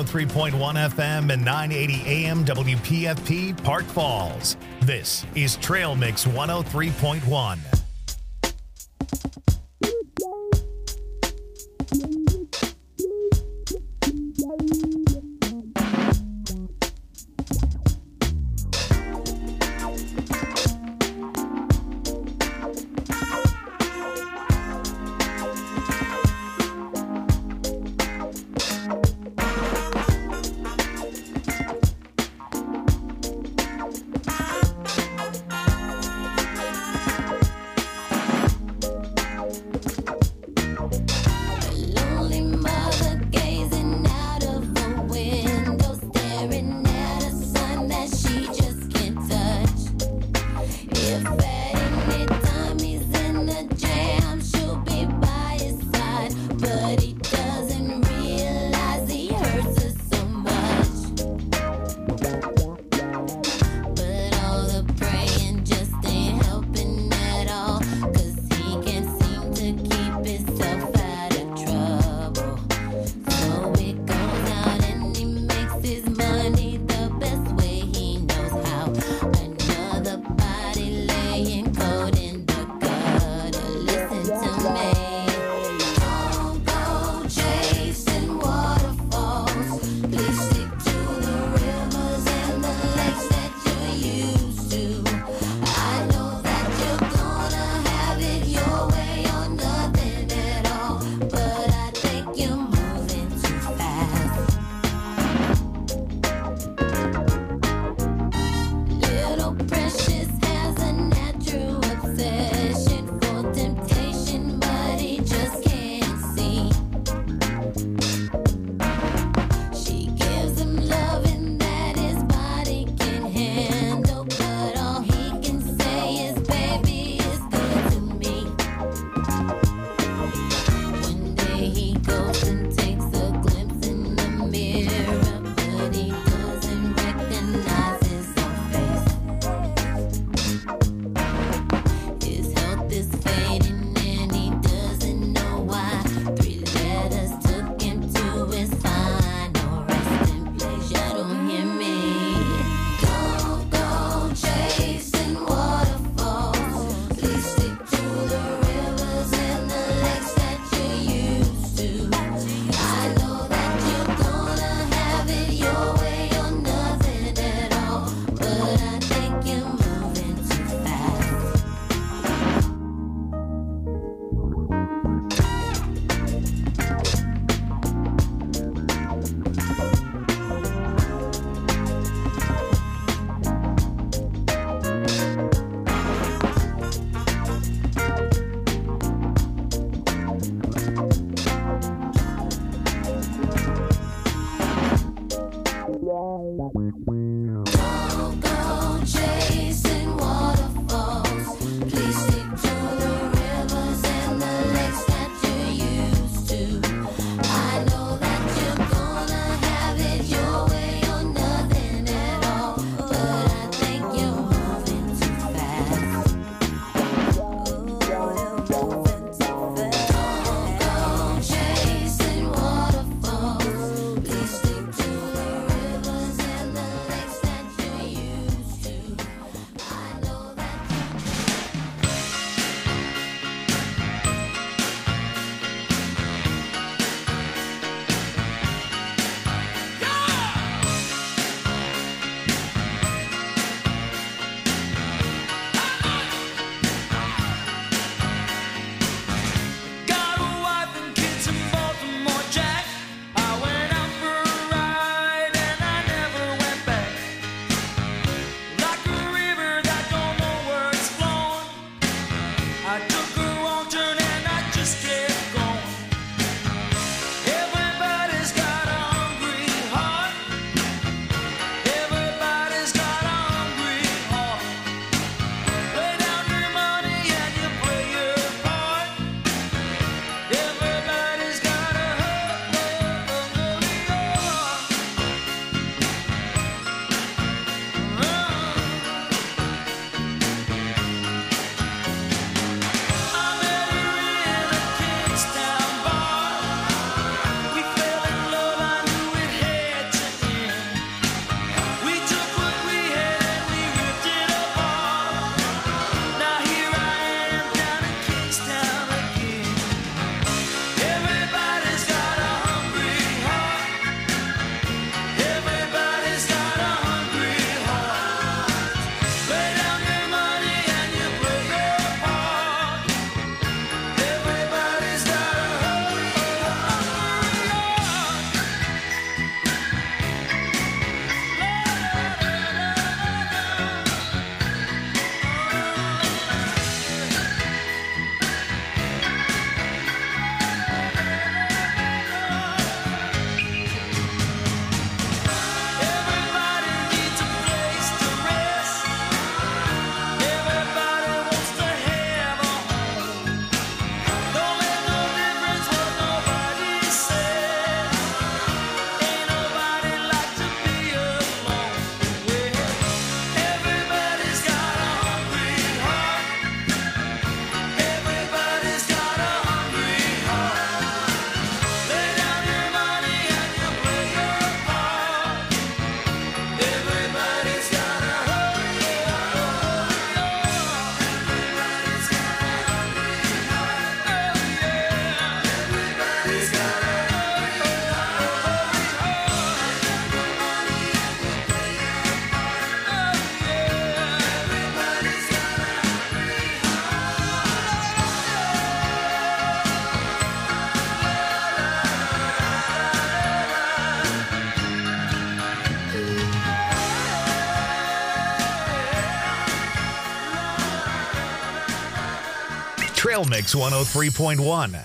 103.1 FM and 980 AM WPFP Park Falls. This is Trail Mix 103.1. Trail Mix 103.1.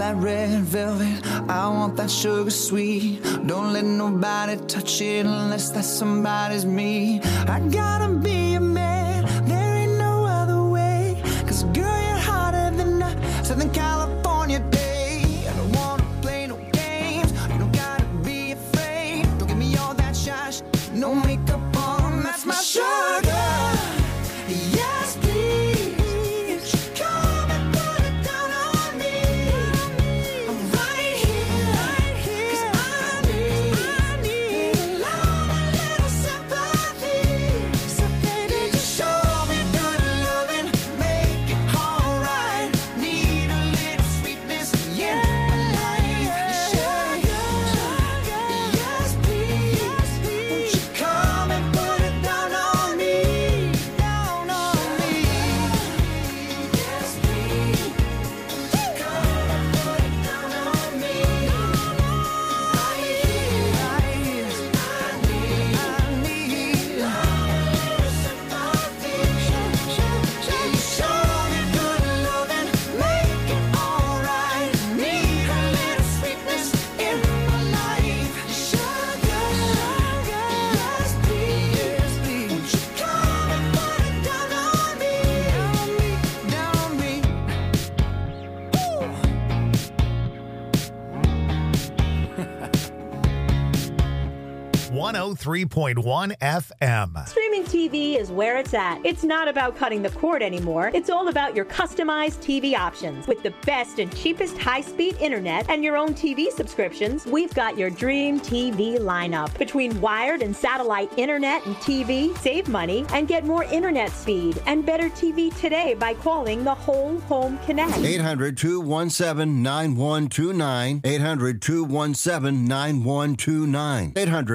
that red velvet, I want that sugar sweet. Don't let nobody touch it unless that somebody's me. I gotta be a man, there ain't no other way. 'Cause girl, you're hotter than a Southern California day. I don't wanna play no games, you don't gotta be afraid. Don't give me all that shush, no makeup on, that's my sugar. Yes, please. Come and put it down on me. I'm right here, 'cause I need a love, a little sympathy. So baby, just show me good loving, make it alright. Need a little sweetness in my life. Sugar, yes please. Won't you come and put it down on me, down on me. Yes please. Come and put it down on me. I need a little sympathy. Show me good loving, make it alright. Need a little sweetness in my life. Sugar, yes please. Won't you come and put it down on me, down on me. 103.1 FM. Streaming TV is where it's at. It's not about cutting the cord anymore. It's all about your customized TV options. With the best and cheapest high-speed internet and your own TV subscriptions, we've got your dream TV lineup. Between wired and satellite internet and TV, save money and get more internet speed and better TV today by calling the Whole Home Connect. 800-217-9129. 800-217-9129.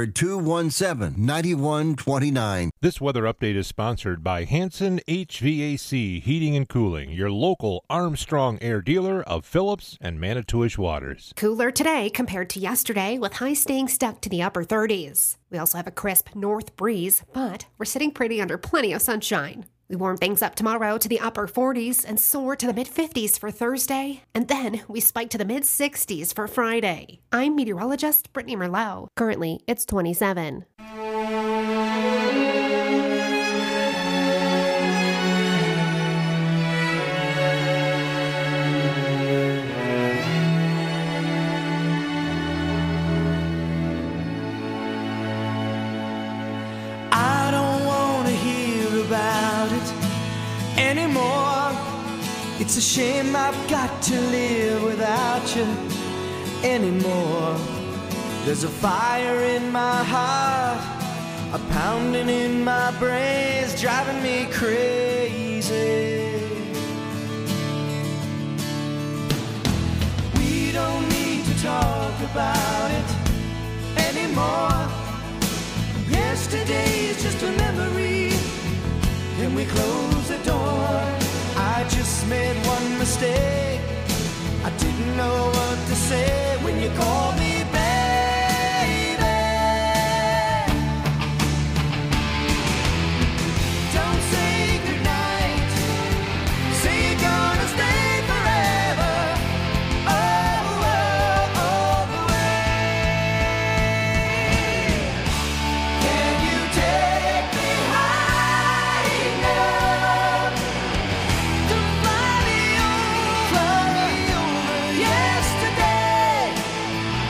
800-217-9129. This weather update is sponsored by Hanson HVAC Heating and Cooling, your local Armstrong Air dealer of Phillips and Manitowish Waters. Cooler today compared to yesterday, with highs staying stuck to the upper 30s. We also have a crisp north breeze, but we're sitting pretty under plenty of sunshine. We warm things up tomorrow to the upper 40s and soar to the mid-50s for Thursday, and then we spike to the mid-60s for Friday. I'm meteorologist Brittany Merlot. Currently, it's 27. I don't wanna hear about it anymore. It's a shame I've got to live without you anymore. There's a fire in my heart, a pounding in my brains, driving me crazy. We don't need to talk about it anymore. Yesterday is just a memory, and we close the door. I just made one mistake. I didn't know what to say when you called me baby. Don't say goodnight, say you're gonna stay forever. Oh, all the way. Can you take me high enough to fly me over yesterday?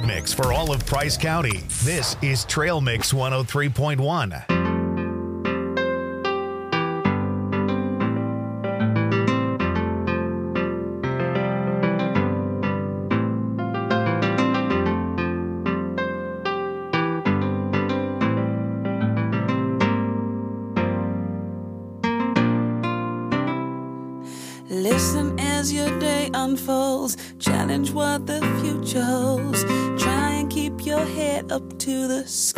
trade mix for all of Price County. This is Trail Mix 103.1. Listen as your day unfolds, challenge what the future holds. Try and keep your head up to the sky.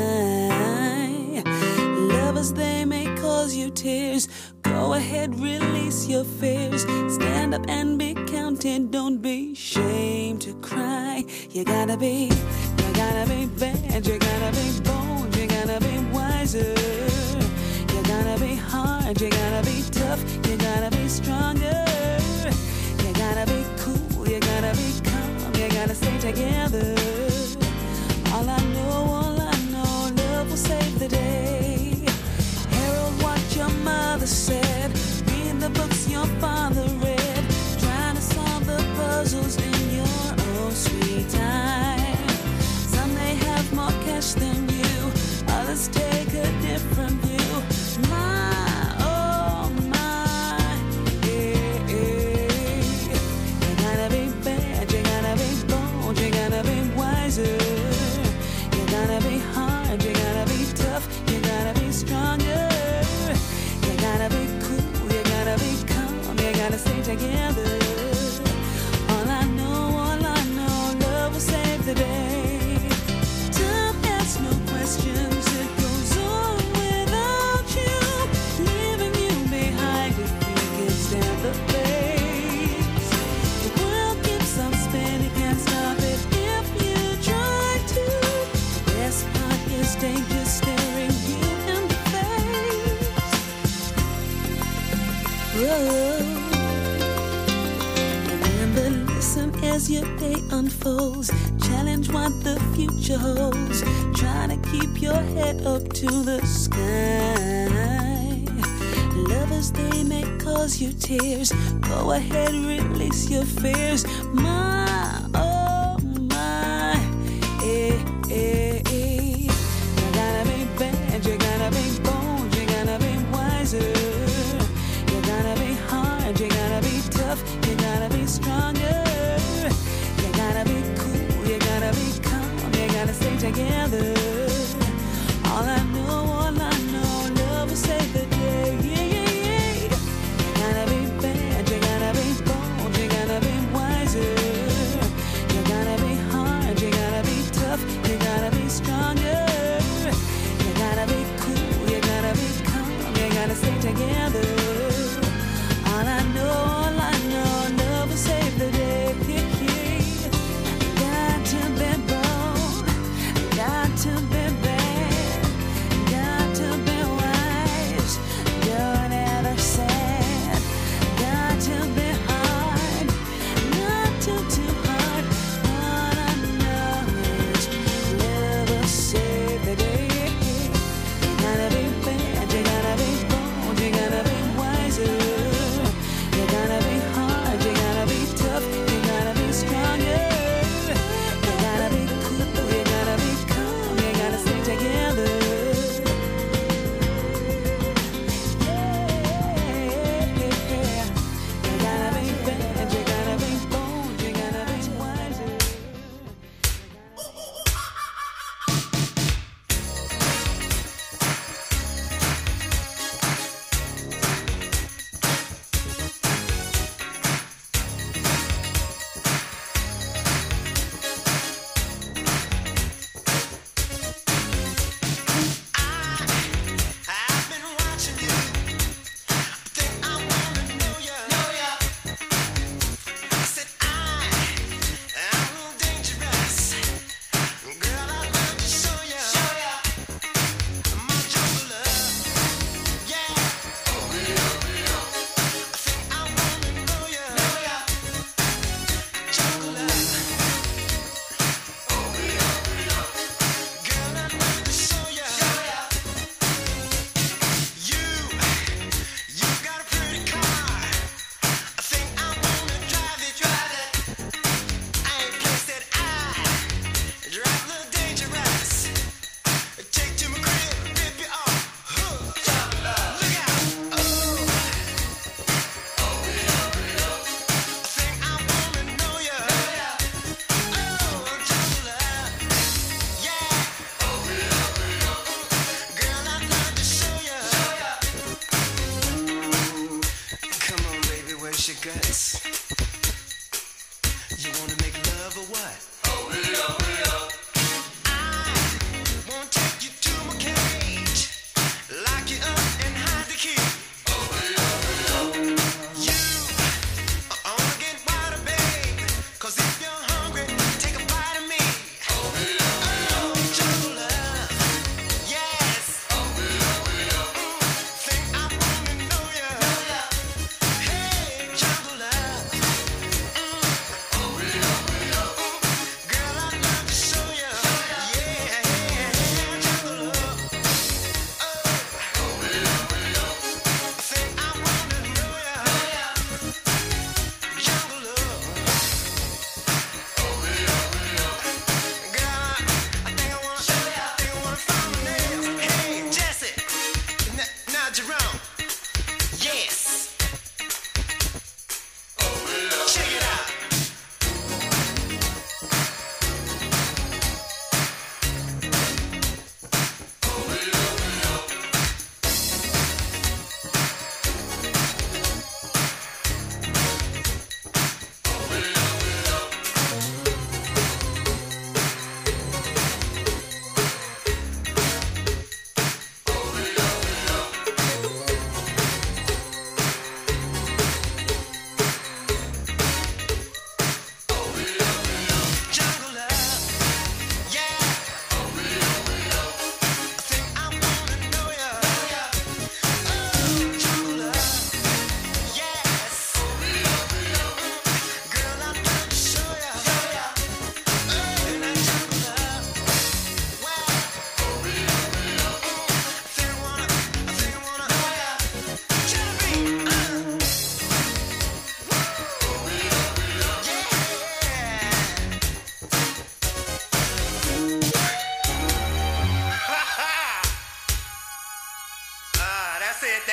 Lovers, they may cause you tears. Go ahead, release your fears. Stand up and be counted, don't be ashamed to cry. You gotta be bad, you gotta be bold, you gotta be wiser. You gotta be hard, you gotta be tough, you gotta be stronger. You gotta be cool, you gotta be calm, you gotta stay together. All I know, love will save the day. Herald what your mother said, read the books your father read, trying to solve the puzzles in your own sweet time. Some may have more cash than you, others take a different view. My, oh my, yeah, yeah. You gotta be bad, you gotta be bold, you gotta be wiser. You gotta be hard, you gotta be tough, you gotta be stronger. You gotta be cool, you gotta be calm, you gotta stay together. All I know, love will save the day. Time asks no questions, it goes on without you, leaving you behind if you can stand the pace. The world keeps on spinning, can't stop it if you try to. The best part is danger staring you in the face. Whoa. Remember, listen as your day unfolds. Challenge what the future holds. Try to keep your head up to the sky. Lovers, they may cause you tears. Go ahead, release your fears. My, oh my, eh, eh, eh. You gotta be bad, you gotta be bold, you gotta be wiser. You gotta be hard, you gotta be tough, you gotta be stronger. You gotta be cool, you gotta be calm, you gotta stay together. All I know, love will save the day. Yeah, yeah, yeah. You gotta be bad, you gotta be bold, you gotta be wiser.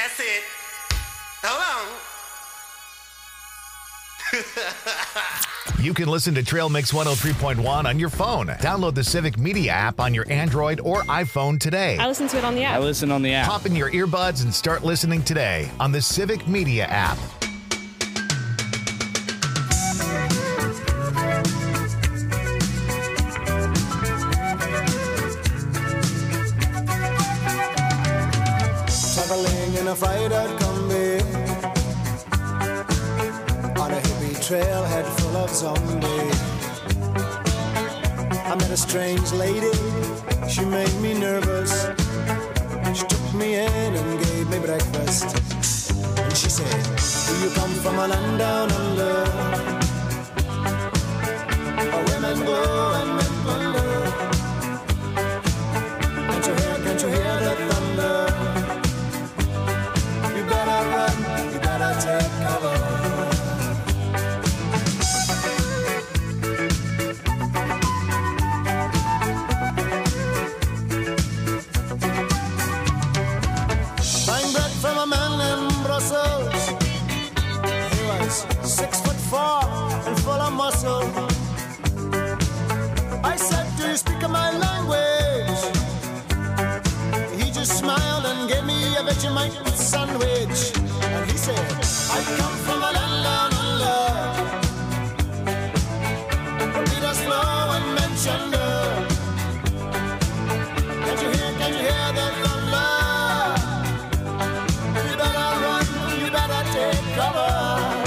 That's it. Hold on. You can listen to Trail Mix 103.1 on your phone. Download the Civic Media app on your Android or iPhone today. I listen to it on the app. I listen on the app. Pop in your earbuds and start listening today on the Civic Media app. Traveling in a fried-out Kombi on a hippie trailhead full of zombies. I met a strange lady, she made me nervous. She took me in and gave me breakfast. And she said, do you come from a land down under, where women go and men wonder? Can't you hear the thunder? You better run, you better take cover. Buying bread from a man in Brussels. He was 6'4" and full of muscle. I said, do you speak my language? He just smiled and gave me a Vegemite sandwich. And he said, I come from a land down under, where Peter's flow and mentioned. Can you hear the thunder? You better run, you better take cover.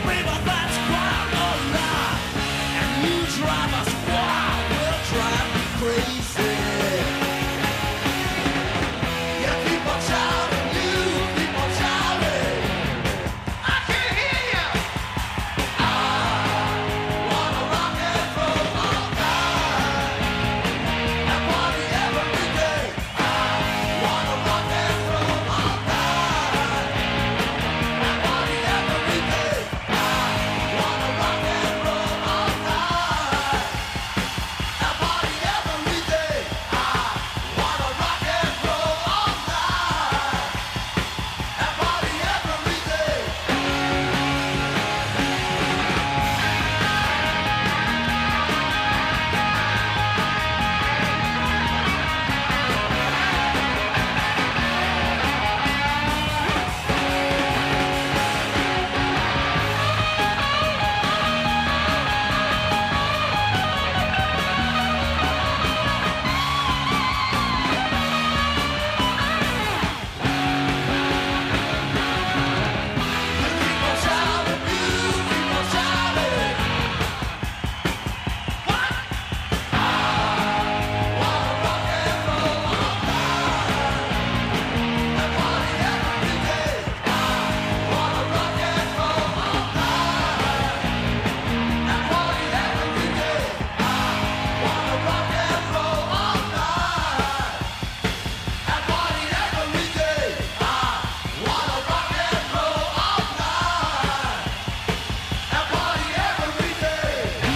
river that's wild or not. And you drive us wild, we'll drive you crazy. You keep on shouting, you keep on shouting. I can't hear you. I wanna rock and roll all night and party every day. I wanna rock and roll all night and party every day. I wanna rock and roll all night and party every day. I wanna rock and roll all night and party every day. Keep on shouting, you keep on shouting. What? I wanna rock and roll all night and party every day. I wanna rock and roll all night and party every day. I wanna rock and roll all night and party every day. I wanna rock and roll all night and party every day.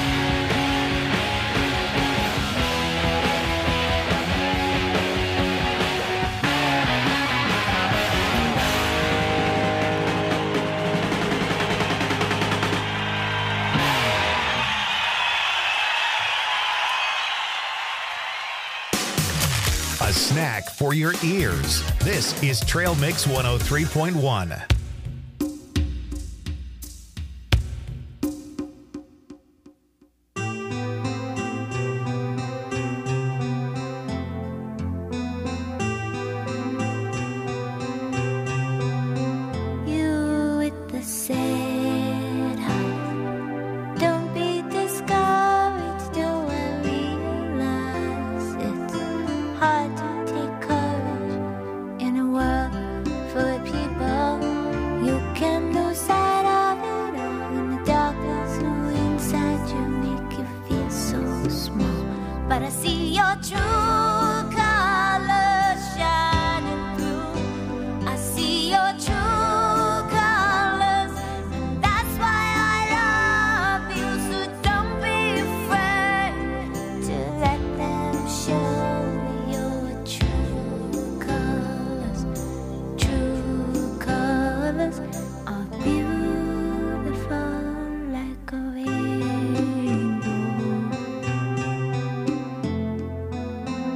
A snack for your ears. This is Trail Mix 103.1. You with the sad heart. Don't be discouraged, though I realize it's hard to take courage in a world full of people. You can lose sight of it all in the darkness. Who inside you make you feel so small. But I see your true colors shining through. I see your true colors, and that's why I love you. So don't be afraid to let them show your true colors. True colors are beautiful like a rainbow.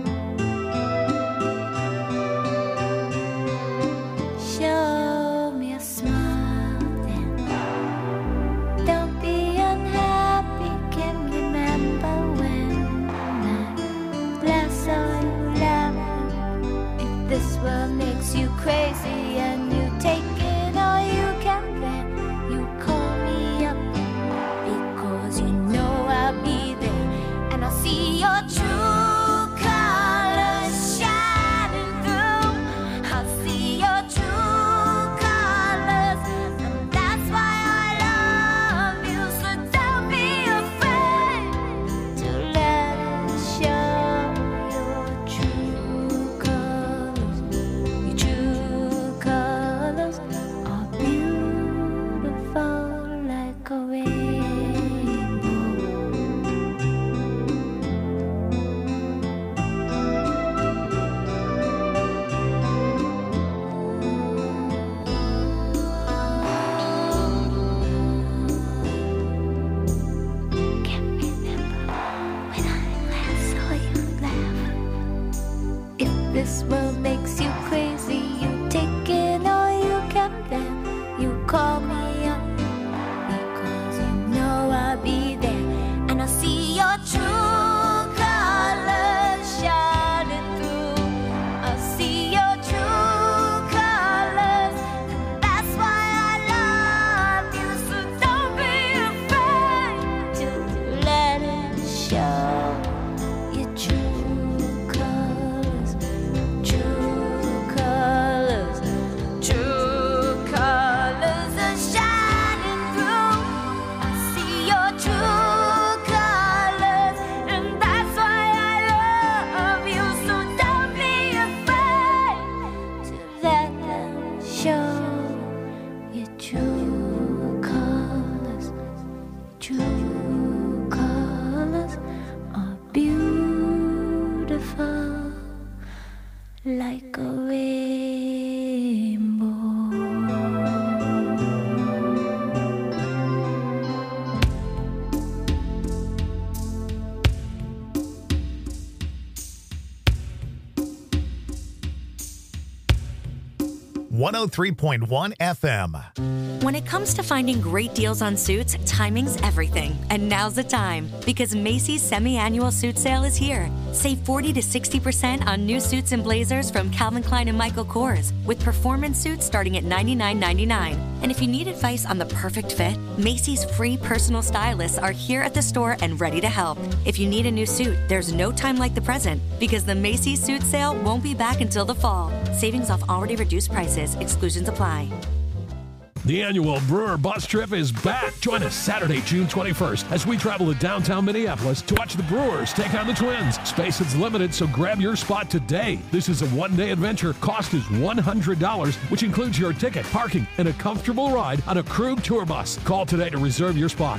103.1 FM. When it comes to finding great deals on suits, timing's everything. And now's the time, because Macy's semi-annual suit sale is here. Save 40 to 60% on new suits and blazers from Calvin Klein and Michael Kors, with performance suits starting at $99.99. And if you need advice on the perfect fit, Macy's free personal stylists are here at the store and ready to help. If you need a new suit, there's no time like the present, because the Macy's suit sale won't be back until the fall. Savings off already reduced prices. Exclusions apply. The annual Brewer Bus Trip is back. Join us Saturday, June 21st, as we travel to downtown Minneapolis to watch the Brewers take on the Twins. Space is limited, so grab your spot today. This is a one-day adventure. Cost is $100, which includes your ticket, parking, and a comfortable ride on a Krug tour bus. Call today to reserve your spot.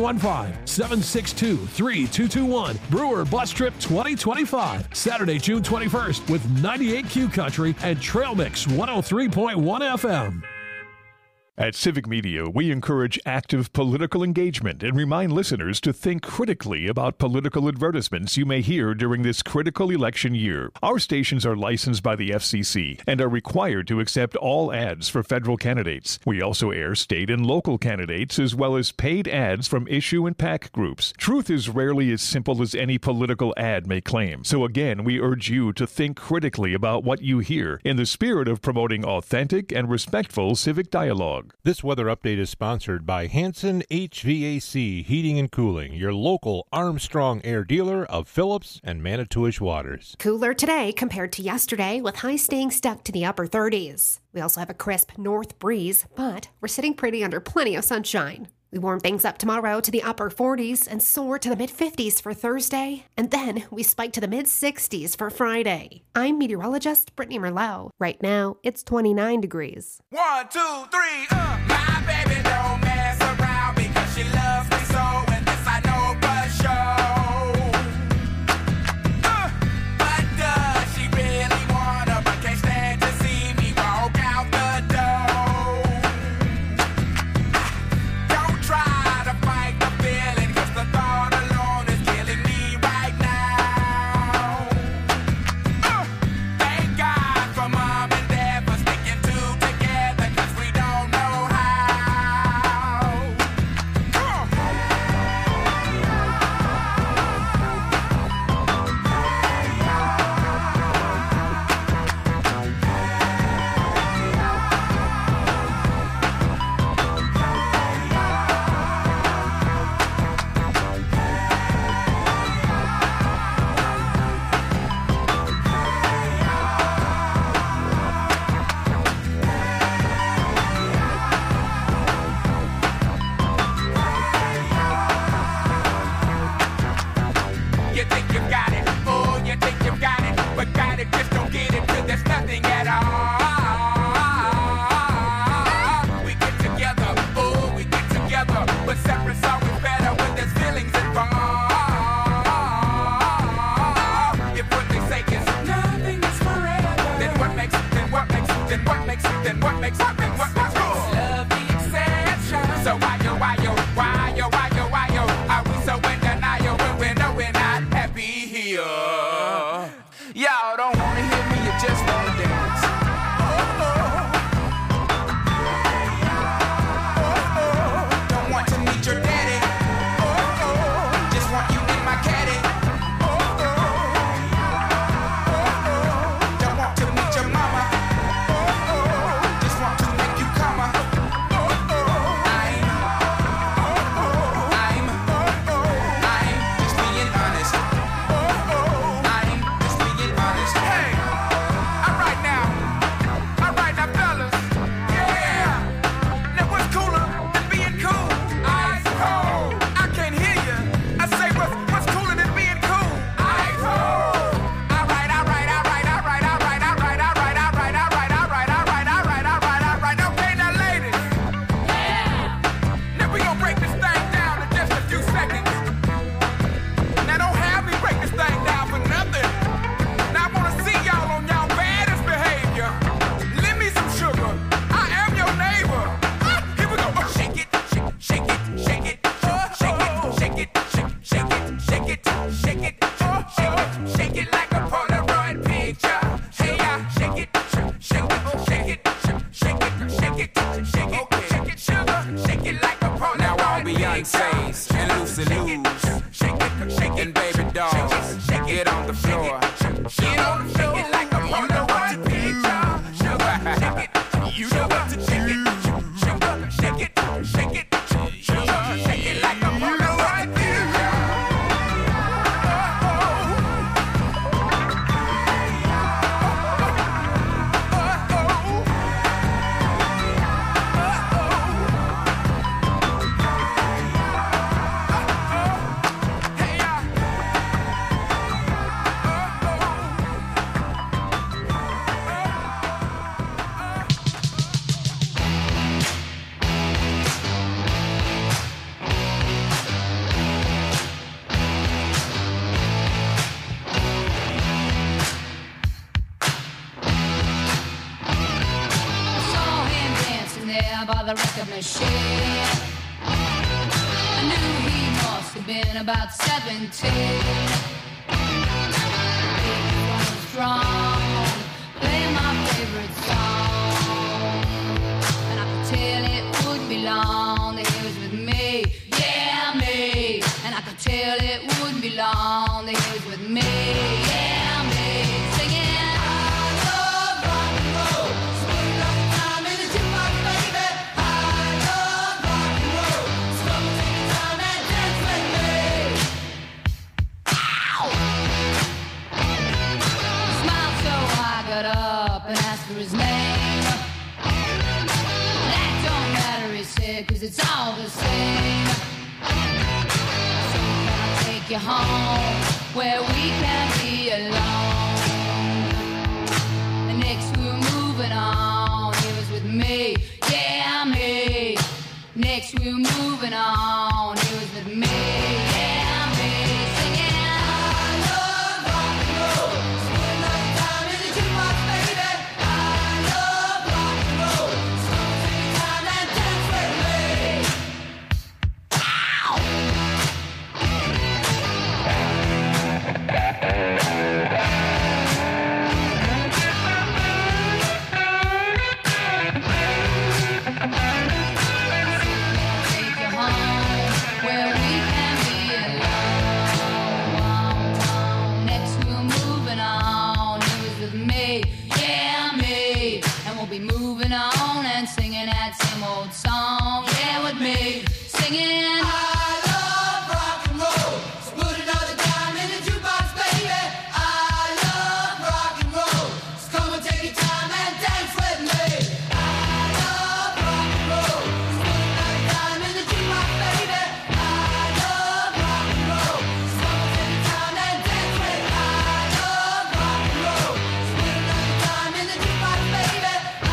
715-762-3221. Brewer Bus Trip 2025. Saturday, June 21st, with 98Q Country and Trail Mix 103.1 FM. At Civic Media, we encourage active political engagement and remind listeners to think critically about political advertisements you may hear during this critical election year. Our stations are licensed by the FCC and are required to accept all ads for federal candidates. We also air state and local candidates as well as paid ads from issue and PAC groups. Truth is rarely as simple as any political ad may claim. So again, we urge you to think critically about what you hear in the spirit of promoting authentic and respectful civic dialogue. This weather update is sponsored by Hanson HVAC Heating and Cooling, your local Armstrong Air dealer of Phillips and Manitowish Waters. Cooler today compared to yesterday, with highs staying stuck to the upper 30s. We also have a crisp north breeze, but we're sitting pretty under plenty of sunshine. We warm things up tomorrow to the upper 40s and soar to the mid-50s for Thursday, and then we spike to the mid-60s for Friday. I'm meteorologist Brittany Merlot. Right now, it's 29 degrees. 1, 2, 3, my baby don't mess around because she loves me so, and this I know for sure. But does she really wanna, but can't stand to see me walk out the door? Don't try to fight the feeling, cause the thought alone is killing me right now. Thank God for mom and dad for sticking two together, cause we don't know how. You think you got it, oh, you think you got it, but got it, just don't get it, till there's nothing at all. We get together, oh, we get together, but separate's always better when there's feelings involved. If what they say is nothing is forever, then what makes it, then what makes it, then what makes it, then what makes it, then what makes it? Love the exception. So why yo, are we so in denial when we know we're not happy here? Y'all don't wanna hear me, you just wanna dance. Don't want to meet your daddy. Just want you in my caddy. Don't want to meet your mama. Just want to make you come. I shake face and loosey loose. And baby dolls, get on the floor. Get on the floor like a you know what to do. You know what to do. Shake it, shake it, shake it like a you know what to do. By the record machine, I knew he must have been about 17. He was strong, playing my favorite song, and I could tell it wouldn't be long that he was with me, yeah me. And I could tell it wouldn't be long that he was with me, yeah me. Singing. Up and asked for his name. That don't matter, he said, 'cause it's all the same. So can I take you home where we can be alone? And next we were moving on. He was with me, yeah me. Next we were moving on. He was with me, yeah me. Singing. Moving on and singing that same old song, yeah, with me, singing. I love rock and roll, so put another dime in the jukebox, baby. I love rock and roll, so come and take your time and dance with me. I love rock and roll, so put another dime in the jukebox, baby. I love rock and roll, so come and take your time and dance with me. I love rock and roll, so put another dime in the jukebox, baby.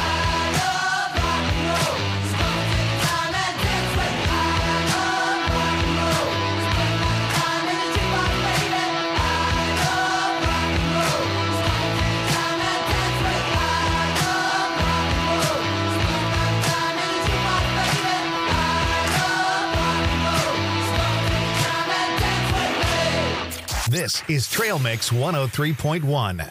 This is Trail Mix 103.1.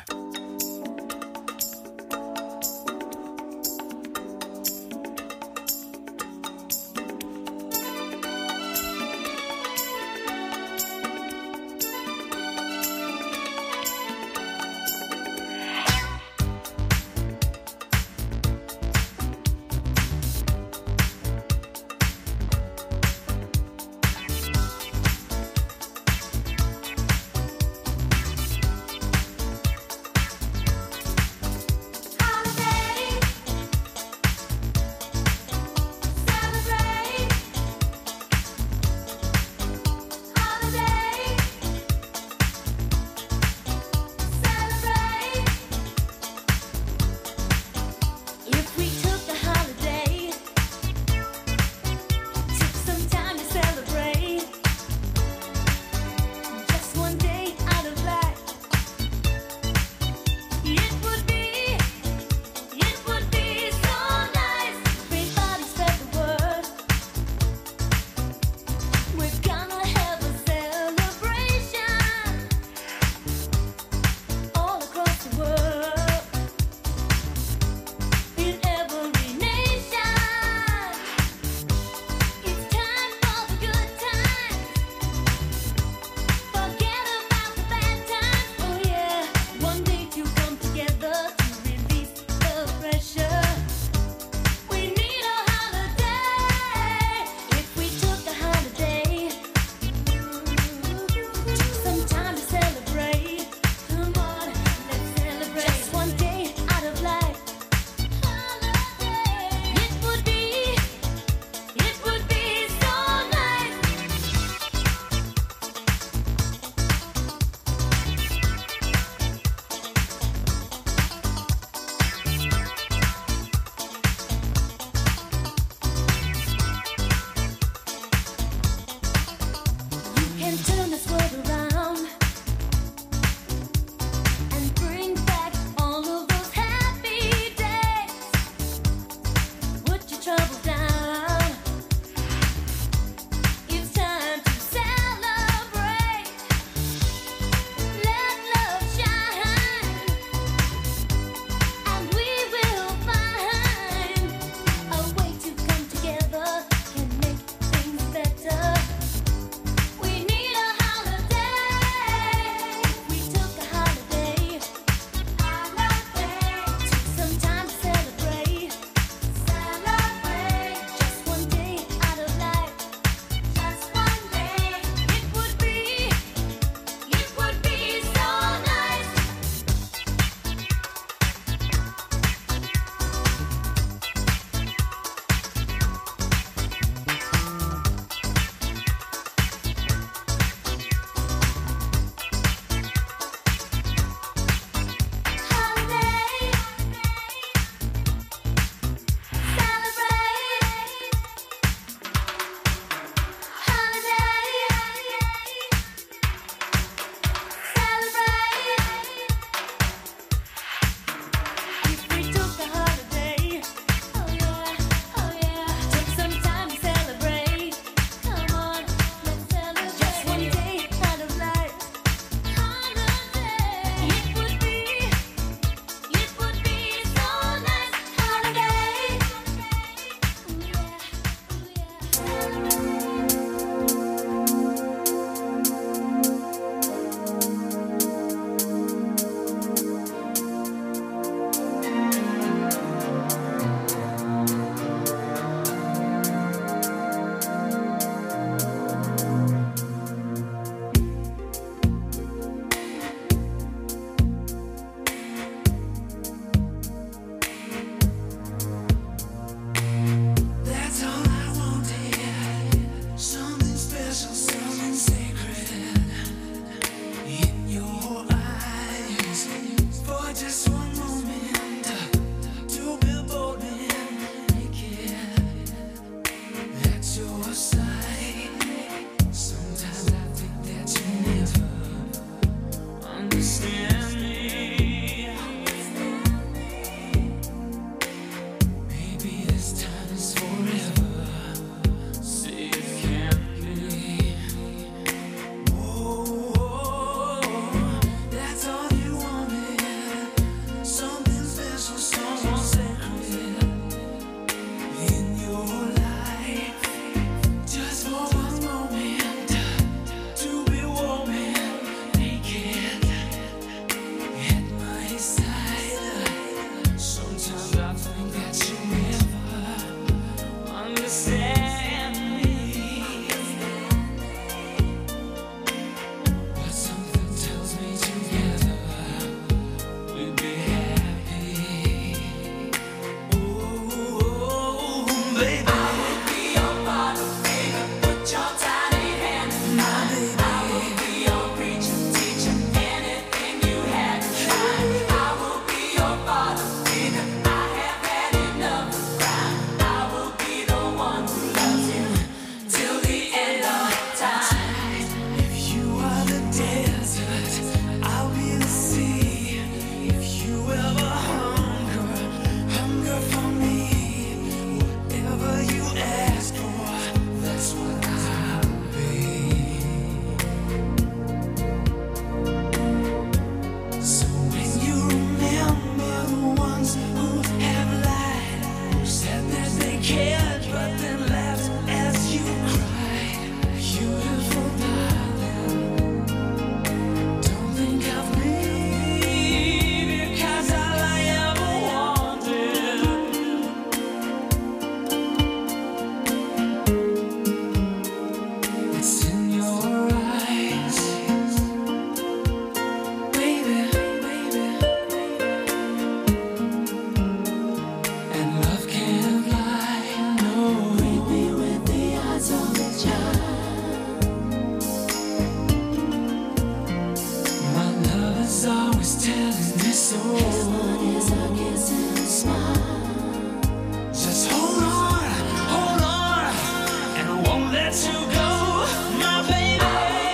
you go, my baby.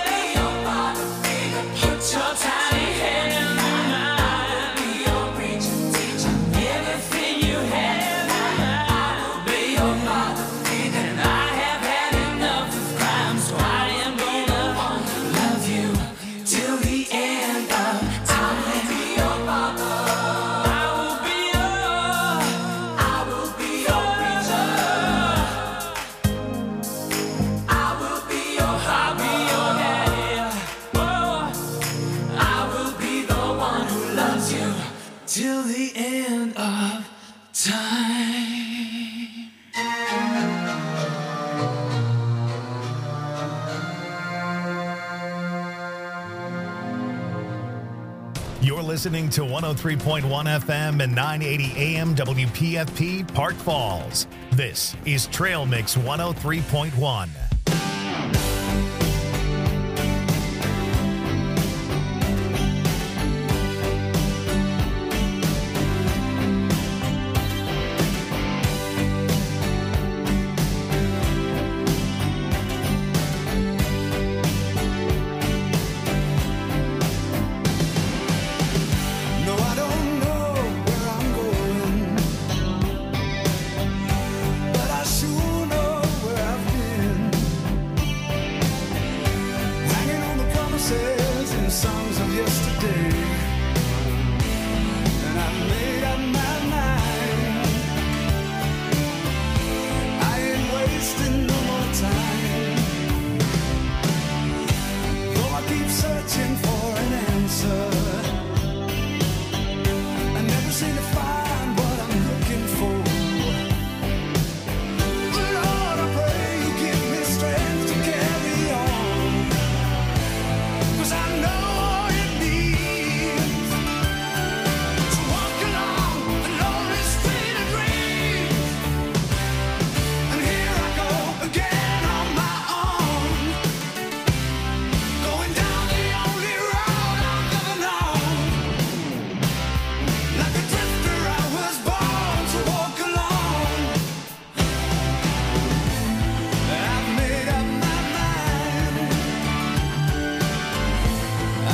Put your tiny hand in mine. Everything you have, I will be your father. And I have had enough of crime, so I am gonna love you till the end of time. I will be your father. I will be your preacher. I will be your daddy. Oh, I will be the one who loves you till the end of time. You're listening to 103.1 FM and 980 AM WPFP Park Falls. This is Trail Mix 103.1. No, I don't know where I'm going, but I sure know where I've been. Hanging on the promises and songs of yesterday.